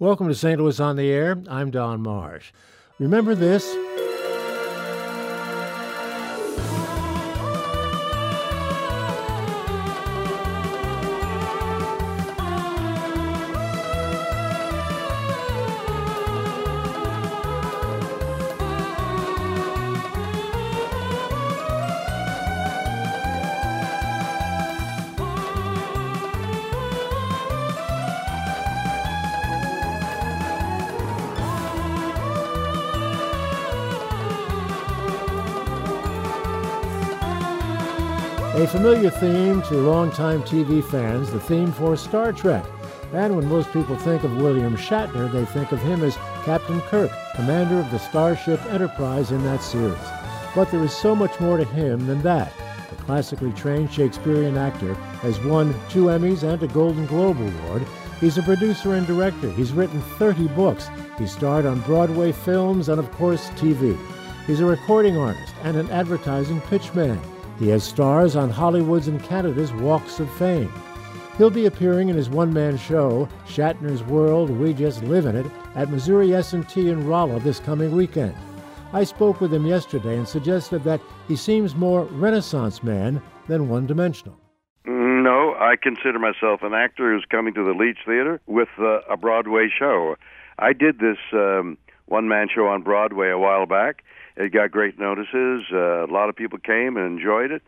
Welcome to St. Louis on the Air. I'm Don Marsh. Remember this? A familiar theme to longtime TV fans, the theme for Star Trek. And when most people think of William Shatner, they think of him as Captain Kirk, commander of the Starship Enterprise in that series. But there is so much more to him than that. The classically trained Shakespearean actor has won 2 Emmys and a Golden Globe Award. He's a producer and director. He's written 30 books. He's starred on Broadway films and, of course, TV. He's a recording artist and an advertising pitchman. He has stars on Hollywood's and Canada's Walks of Fame. He'll be appearing in his one-man show, Shatner's World, We Just Live in It, at Missouri S&T in Rolla this coming weekend. I spoke with him yesterday and suggested that he seems more Renaissance man than one-dimensional. No, I consider myself an actor who's coming to the Leach Theater with a Broadway show. I did this one-man show on Broadway a while back. It got great notices. A lot of people came and enjoyed it.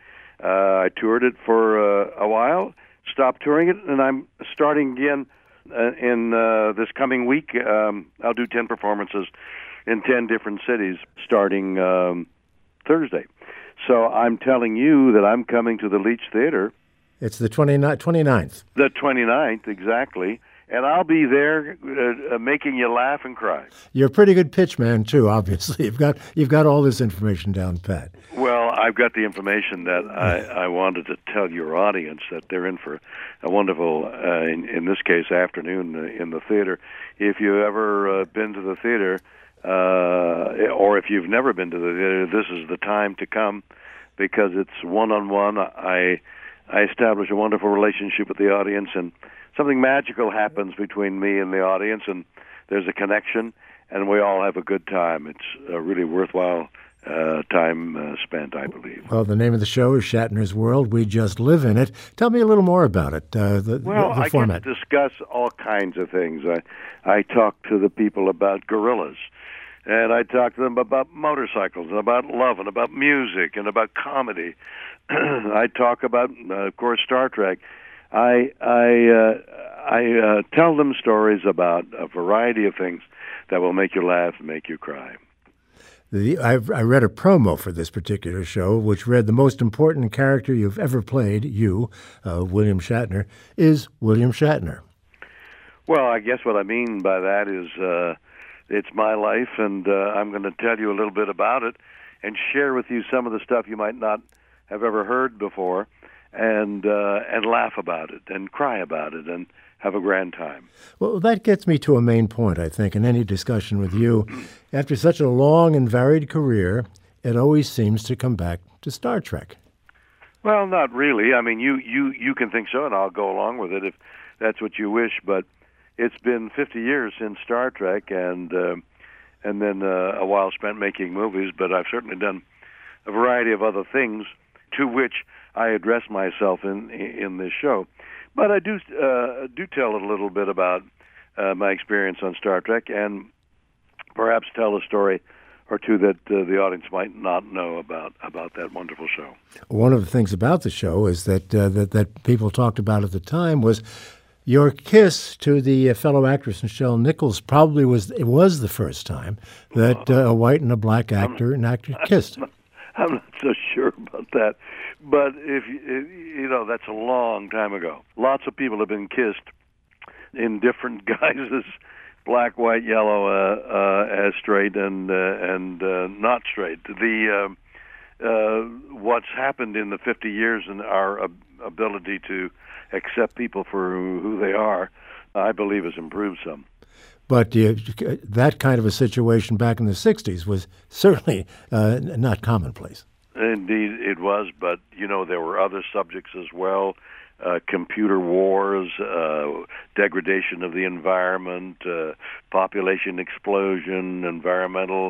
I toured it for a while, stopped touring it, and I'm starting again in this coming week. I'll do 10 performances in 10 different cities starting Thursday. So I'm telling you that I'm coming to the Leach Theater. It's the 29th. The 29th, exactly. And I'll be there making you laugh and cry. You're a pretty good pitch man, too, obviously. You've got all this information down pat. Well, I've got the information that I wanted to tell your audience that they're in for a wonderful, in this case, afternoon in the theater. If you've ever been to the theater, or if you've never been to the theater, this is the time to come because it's one-on-one. I establish a wonderful relationship with the audience, and something magical happens between me and the audience, and there's a connection, and we all have a good time. It's a really worthwhile time spent, I believe. Well, the name of the show is Shatner's World. We Just Live in It. Tell me a little more about it, the I format. Can discuss all kinds of things. I talk to the people about gorillas, and I talk to them about motorcycles, and about love, and about music, and about comedy. I talk about, of course, Star Trek. I tell them stories about a variety of things that will make you laugh and make you cry. I read a promo for this particular show, which read, the most important character you've ever played, William Shatner, is William Shatner. Well, I guess what I mean by that is it's my life, and I'm going to tell you a little bit about it and share with you some of the stuff you might not have ever heard before, and laugh about it, and cry about it, and have a grand time. Well, that gets me to a main point, I think, in any discussion with you. After such a long and varied career, it always seems to come back to Star Trek. Well, not really. I mean, you can think so, and I'll go along with it if that's what you wish, but it's been 50 years since Star Trek, and then a while spent making movies, but I've certainly done a variety of other things to which I address myself in this show. But I do tell a little bit about my experience on Star Trek, and perhaps tell a story or two that the audience might not know about that wonderful show. One of the things about the show is that people talked about at the time was your kiss to the fellow actress Nichelle Nichols. Probably was the first time that a white and a black actor and actress kissed. I'm not so sure about that, but if that's a long time ago. Lots of people have been kissed in different guises: black, white, yellow, as straight and not straight. What's happened in the 50 years in our ability to accept people for who they are, I believe, has improved some. But that kind of a situation back in the 60s was certainly not commonplace. Indeed, it was, but, there were other subjects as well. computer wars, degradation of the environment, population explosion, environmental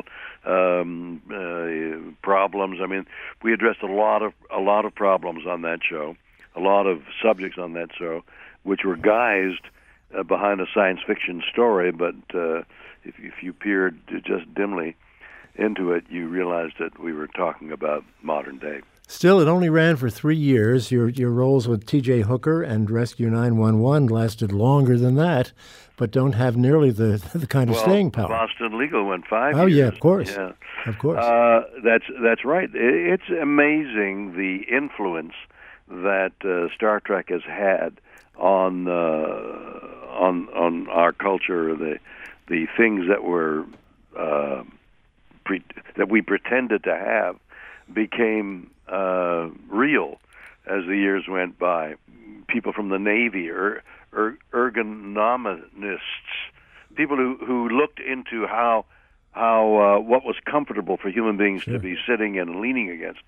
problems. I mean, we addressed a lot of problems on that show, a lot of subjects on that show, which were guised behind a science fiction story. But if you peered just dimly into it, you realized that we were talking about modern day. Still, it only ran for 3 years. Your roles with T.J. Hooker and Rescue 911 lasted longer than that, but don't have nearly the kind of staying power. Boston Legal went 5 years. Oh, yeah, of course. Yeah. Of course. That's right. It's amazing the influence that Star Trek has had on our culture. The things that were that we pretended to have became real as the years went by. People from the Navy, ergonomists, people who looked into how what was comfortable for human beings to be sitting and leaning against,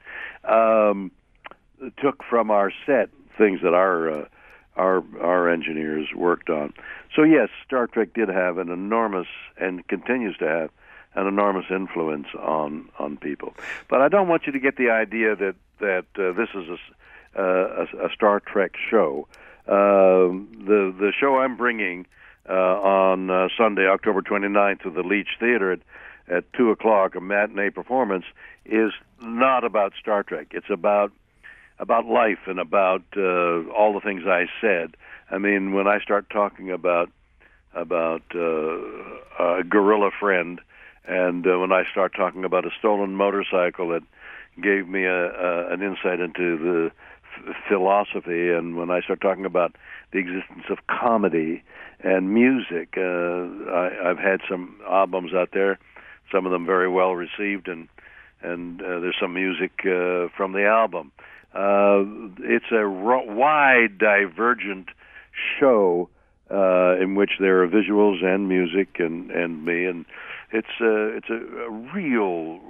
took from our set things that our engineers worked on. So yes, Star Trek did have an enormous, and continues to have, an enormous influence on people. But I don't want you to get the idea that this is a Star Trek show. The show I'm bringing on Sunday, October 29th, to the Leach Theater at 2 o'clock, a matinee performance, is not about Star Trek. It's about life and about all the things I said. I mean, when I start talking about a gorilla friend, and when I start talking about a stolen motorcycle that gave me an insight into the philosophy, and when I start talking about the existence of comedy and music, I've had some albums out there, some of them very well received, and there's some music from the album. It's a wide, divergent show in which there are visuals and music and me, and it's a real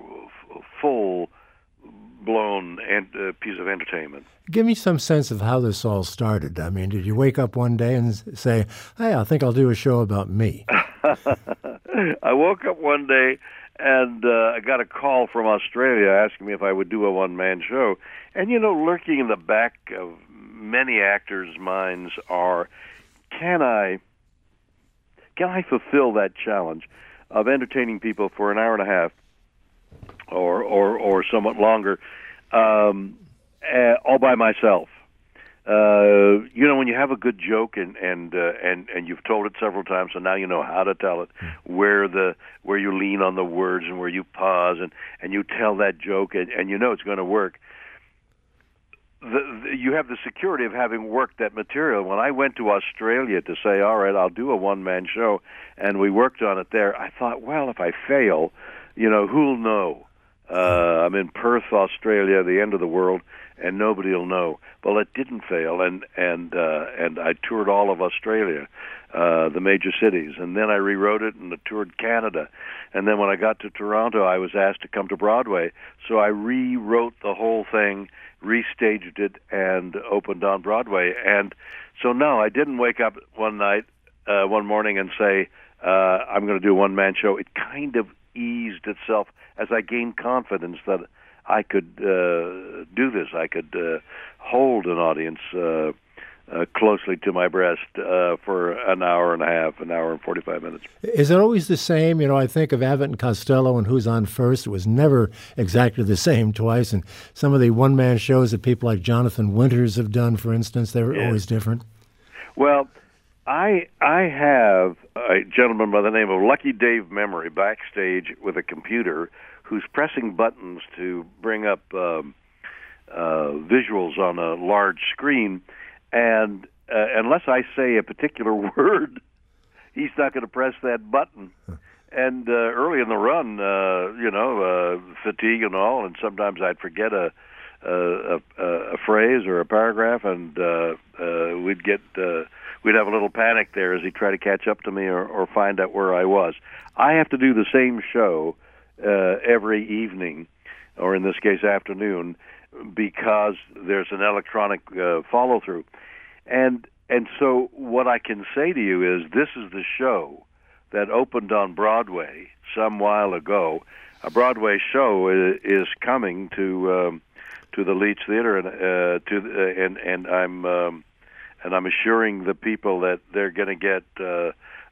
full-blown piece of entertainment. Give me some sense of how this all started. I mean, did you wake up one day and say, "Hey, I think I'll do a show about me"? I woke up one day and I got a call from Australia asking me if I would do a one-man show. And, lurking in the back of many actors' minds are, can I fulfill that challenge of entertaining people for an hour and a half or somewhat longer, all by myself? When you have a good joke and you've told it several times, so now you know how to tell it, where you lean on the words and where you pause, and you tell that joke, and you know it's going to work. You have the security of having worked that material. When I went to Australia to say, all right, I'll do a one-man show, and we worked on it there, I thought, well, if I fail, who'll know? I'm in Perth, Australia, the end of the world, and nobody will know. Well, it didn't fail, and I toured all of Australia, the major cities, and then I rewrote it and I toured Canada. And then when I got to Toronto, I was asked to come to Broadway, so I rewrote the whole thing, restaged it, and opened on Broadway. And so no, I didn't wake up one morning and say, I'm going to do a one-man show. It kind of eased itself as I gained confidence that I could do this. I could hold an audience closely to my breast for an hour and a half, an hour and 45 minutes. Is it always the same? I think of Abbott and Costello and Who's on First. It was never exactly the same twice. And some of the one-man shows that people like Jonathan Winters have done, for instance, they were always different. Well, I have a gentleman by the name of Lucky Dave Memory backstage with a computer who's pressing buttons to bring up visuals on a large screen, and unless I say a particular word, he's not going to press that button. And early in the run, fatigue and all, and sometimes I'd forget a phrase or a paragraph, and we'd have a little panic there as he'd try to catch up to me or find out where I was. I have to do the same show every evening, or in this case afternoon, because there's an electronic follow-through. And so what I can say to you is this is the show that opened on Broadway some while ago. A Broadway show is coming to the Leach Theater, and I'm assuring the people that they're going to get the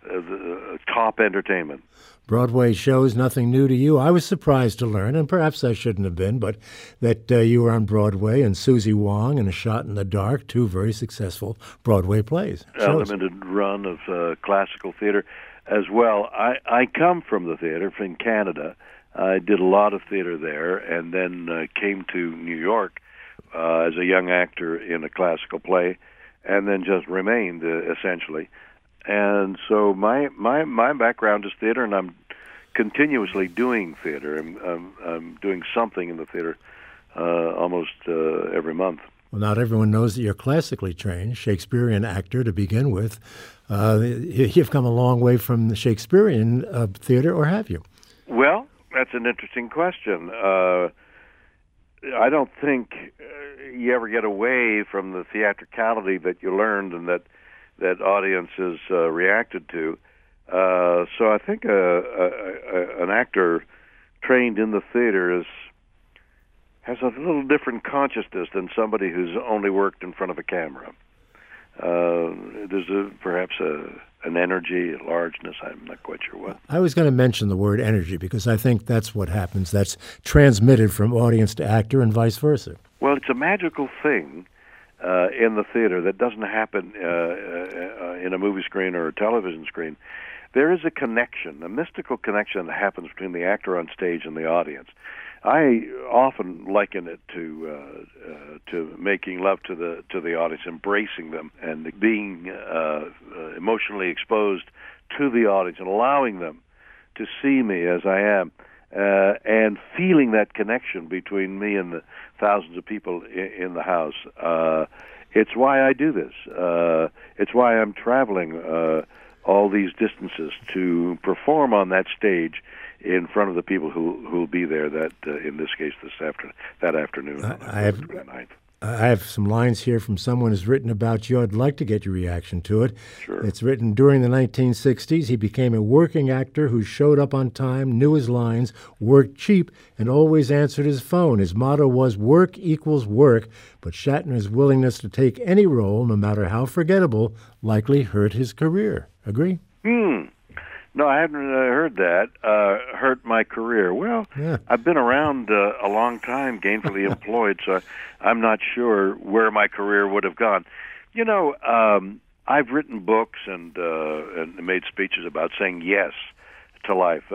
top entertainment. Broadway shows nothing new to you. I was surprised to learn, and perhaps I shouldn't have been, but that you were on Broadway and Susie Wong and A Shot in the Dark, two very successful Broadway plays. A limited run of classical theater as well. I come from the theater in Canada. I did a lot of theater there, and then came to New York as a young actor in a classical play, and then just remained essentially. And so my background is theater, and I'm continuously doing theater. I'm doing something in the theater almost every month. Well, not everyone knows that you're classically trained, Shakespearean actor to begin with. You've come a long way from the Shakespearean theater, or have you? Well, that's an interesting question. I don't think you ever get away from the theatricality that you learned and that audiences reacted to. So I think an actor trained in the theater has a little different consciousness than somebody who's only worked in front of a camera. There's perhaps an energy, a largeness, I'm not quite sure what. I was going to mention the word energy because I think that's what happens. That's transmitted from audience to actor and vice versa. Well, it's a magical thing in the theater that doesn't happen in a movie screen or a television screen. There is a connection, a mystical connection that happens between the actor on stage and the audience. I often liken it to making love to the audience, embracing them, and being emotionally exposed to the audience and allowing them to see me as I am, and feeling that connection between me and the thousands of people in the house. It's why I do this. It's why I'm traveling all these distances to perform on that stage in front of the people who'll be there. That in this case, that afternoon. I have some lines here from someone who's written about you. I'd like to get your reaction to it. Sure. It's written, during the 1960s, he became a working actor who showed up on time, knew his lines, worked cheap, and always answered his phone. His motto was work equals work, but Shatner's willingness to take any role, no matter how forgettable, likely hurt his career. Agree? No, I haven't heard that. Hurt my career. Well, yeah. I've been around a long time, gainfully employed, so I'm not sure where my career would have gone. You know, I've written books and made speeches about saying yes to life.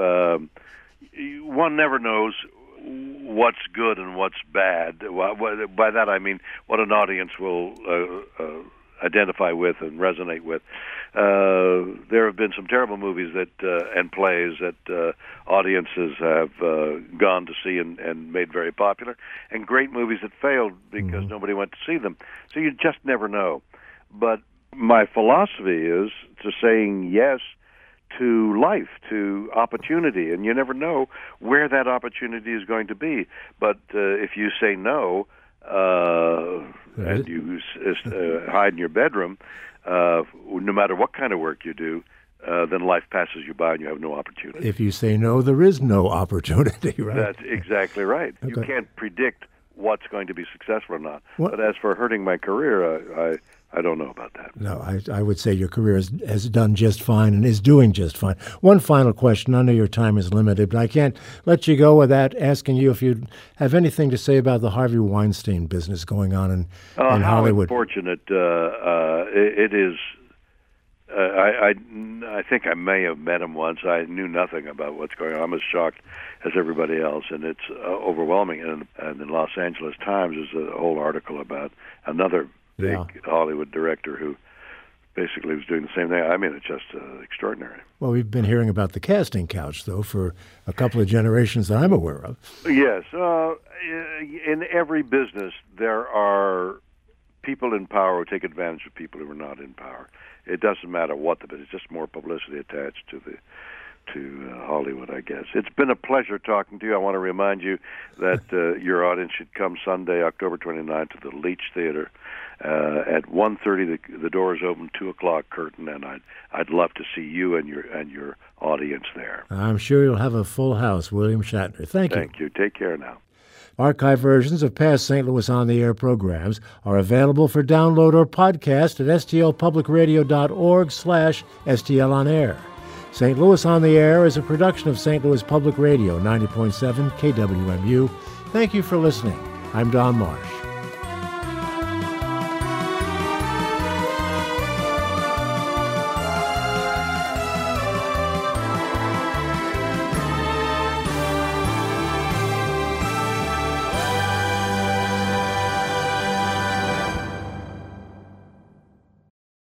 One never knows what's good and what's bad. By that I mean what an audience will identify with and resonate with. There have been some terrible movies and plays that audiences have gone to see and made very popular, and great movies that failed because nobody went to see them. So you just never know. But my philosophy is to saying yes to life, to opportunity, and you never know where that opportunity is going to be. But if you say no, and you hide in your bedroom, no matter what kind of work you do, then life passes you by and you have no opportunity. If you say no, there is no opportunity, right? That's exactly right. Okay. You can't predict what's going to be successful or not. But as for hurting my career, I don't know about that. No, I would say your career has done just fine and is doing just fine. One final question. I know your time is limited, but I can't let you go without asking you if you have anything to say about the Harvey Weinstein business going on in Hollywood. How unfortunate it is. I think I may have met him once. I knew nothing about what's going on. I'm as shocked as everybody else, and it's overwhelming. And in Los Angeles Times, there's a whole article about another big Hollywood director who basically was doing the same thing. I mean, it's just extraordinary. Well, we've been hearing about the casting couch, though, for a couple of generations that I'm aware of. Yes. In every business, there are people in power who take advantage of people who are not in power. It doesn't matter what the business, it's just more publicity attached to to Hollywood, I guess. It's been a pleasure talking to you. I want to remind you that your audience should come Sunday, October 29th, to the Leach Theater at 1:30. The doors open, 2:00 curtain, and I'd love to see you and your audience there. I'm sure you'll have a full house, William Shatner. Thank you. Thank you. Take care now. Archive versions of past St. Louis On the Air programs are available for download or podcast at stlpublicradio.org/stlonair. St. Louis On the Air is a production of St. Louis Public Radio, 90.7 KWMU. Thank you for listening. I'm Don Marsh.